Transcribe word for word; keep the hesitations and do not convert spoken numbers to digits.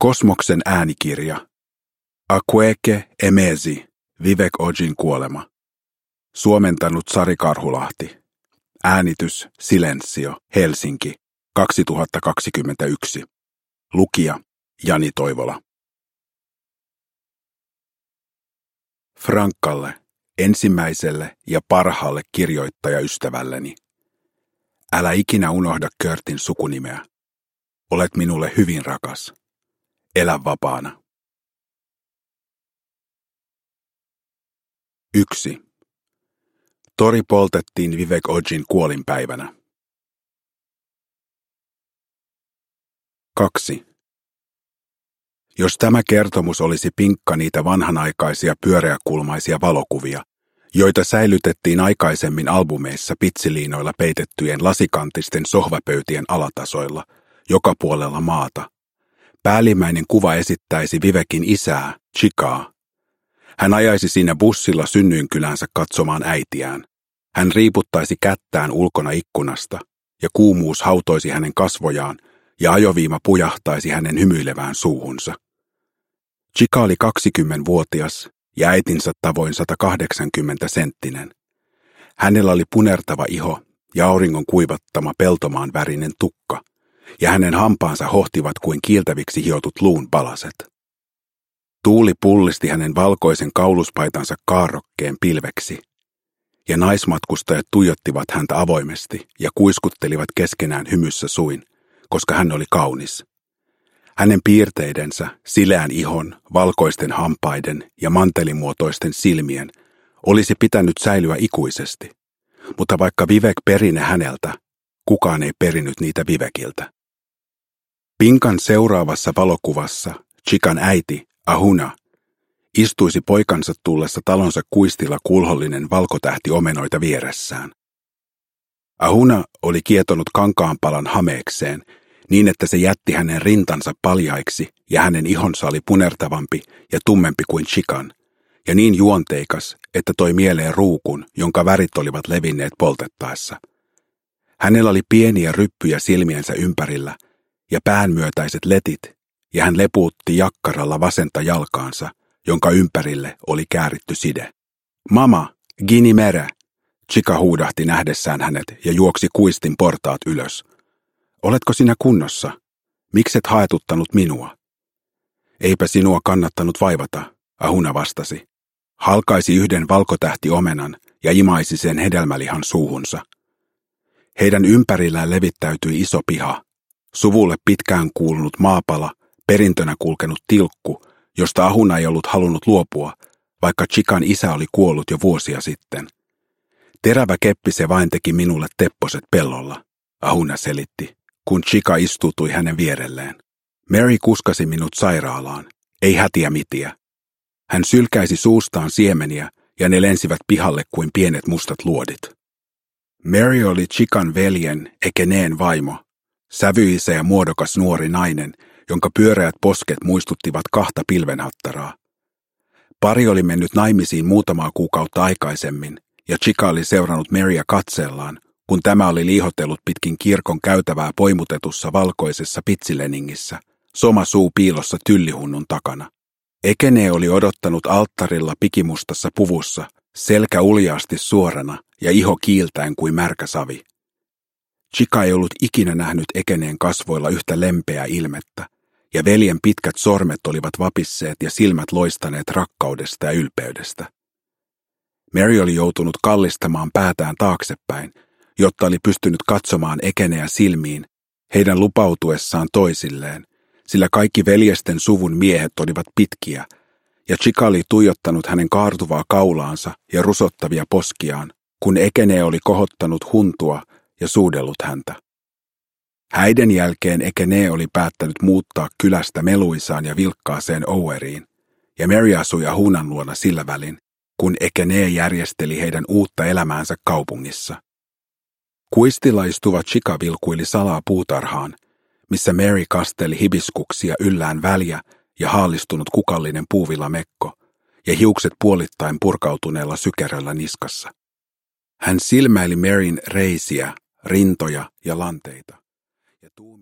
Kosmoksen äänikirja. Akueke Emezi, Vivek Ojin kuolema. Suomentanut Sari Karhulahti. Äänitys Silensio, Helsinki, kaksituhattakaksikymmentäyksi. Lukija Jani Toivola. Frankalle, ensimmäiselle ja parhaalle kirjoittajaystävälleni. Älä ikinä unohda Körtin sukunimeä. Olet minulle hyvin rakas. Elä vapaana. Yksi. Tori poltettiin Vivek Ojin kuolinpäivänä. Kaksi. Jos tämä kertomus olisi pinkka niitä vanhanaikaisia pyöreäkulmaisia valokuvia, joita säilytettiin aikaisemmin albumeissa pitsiliinoilla peitettyjen lasikantisten sohvapöytien alatasoilla, joka puolella maata, päällimmäinen kuva esittäisi Vivekin isää, Chikaa. Hän ajaisi siinä bussilla synnyinkylänsä katsomaan äitiään. Hän riiputtaisi kättään ulkona ikkunasta, ja kuumuus hautoisi hänen kasvojaan, ja ajoviima pujahtaisi hänen hymyilevään suuhunsa. Chika oli kaksikymmenvuotias ja äitinsä tavoin sata kahdeksankymmentä senttinen. Hänellä oli punertava iho ja auringon kuivattama peltomaan värinen tukka, ja hänen hampaansa hohtivat kuin kiiltäviksi hiotut luun palaset. Tuuli pullisti hänen valkoisen kauluspaitansa kaarrokkeen pilveksi, ja naismatkustajat tuijottivat häntä avoimesti ja kuiskuttelivat keskenään hymyssä suin, koska hän oli kaunis. Hänen piirteidensä, sileän ihon, valkoisten hampaiden ja mantelimuotoisten silmien olisi pitänyt säilyä ikuisesti, mutta vaikka Vivek peri ne häneltä, kukaan ei perinyt niitä Vivekiltä. Pinkan seuraavassa valokuvassa Chikan äiti, Ahuna, istuisi poikansa tullessa talonsa kuistilla kulhollinen valkotähti omenoita vieressään. Ahuna oli kietonut kankaanpalan hameekseen niin, että se jätti hänen rintansa paljaiksi ja hänen ihonsa oli punertavampi ja tummempi kuin Chikan, ja niin juonteikas, että toi mieleen ruukun, jonka värit olivat levinneet poltettaessa. Hänellä oli pieniä ryppyjä silmiensä ympärillä ja päänmyötäiset letit, ja hän lepuutti jakkaralla vasenta jalkaansa, jonka ympärille oli kääritty side. Mama, gini mere! Chika huudahti nähdessään hänet ja juoksi kuistin portaat ylös. Oletko sinä kunnossa? Mikset haetuttanut minua? Eipä sinua kannattanut vaivata, Ahuna vastasi. Halkaisi yhden valkotähtiomenan ja imaisi sen hedelmälihan suuhunsa. Heidän ympärillään levittäytyi iso piha, suvulle pitkään kuulunut maapala, perintönä kulkenut tilkku, josta Ahuna ei ollut halunnut luopua, vaikka Chikan isä oli kuollut jo vuosia sitten. Terävä keppi se vain teki minulle tepposet pellolla, Ahuna selitti, kun Chika istutui hänen vierelleen. Mary kuskasi minut sairaalaan, ei hätiä mitiä. Hän sylkäisi suustaan siemeniä ja ne lensivät pihalle kuin pienet mustat luodit. Mary oli Chikan veljen Ekeneen vaimo, sävyisä ja muodokas nuori nainen, jonka pyöreät posket muistuttivat kahta pilvenhattaraa. Pari oli mennyt naimisiin muutamaa kuukautta aikaisemmin, ja Chika oli seurannut Marya katseellaan, kun tämä oli liihotellut pitkin kirkon käytävää poimutetussa valkoisessa pitsileningissä, soma suu piilossa tyllihunnun takana. Ekene oli odottanut alttarilla pikimustassa puvussa, selkä uljaasti suorana ja iho kiiltäen kuin märkä savi. Chika ei ollut ikinä nähnyt Ekeneen kasvoilla yhtä lempeää ilmettä, ja veljen pitkät sormet olivat vapisseet ja silmät loistaneet rakkaudesta ja ylpeydestä. Mary oli joutunut kallistamaan päätään taaksepäin, jotta oli pystynyt katsomaan Ekeneä silmiin, heidän lupautuessaan toisilleen, sillä kaikki veljesten suvun miehet olivat pitkiä, ja Chika oli tuijottanut hänen kaartuvaa kaulaansa ja rusottavia poskiaan, kun Ekene oli kohottanut huntua ja suudellut häntä. Häiden jälkeen Ekene oli päättänyt muuttaa kylästä meluisaan ja vilkkaaseen Oweriin, ja Mary asui Ahunan luona sillä välin, kun Ekene järjesteli heidän uutta elämäänsä kaupungissa. Kuistilla istuva Chika vilkuili salaa puutarhaan, missä Mary kasteli hibiskuksia yllään väljä ja haalistunut kukallinen puuvillamekko ja hiukset puolittain purkautuneella sykeröllä niskassa. Hän silmäili Maryn reisiä, rintoja ja lanteita. Ja tuumi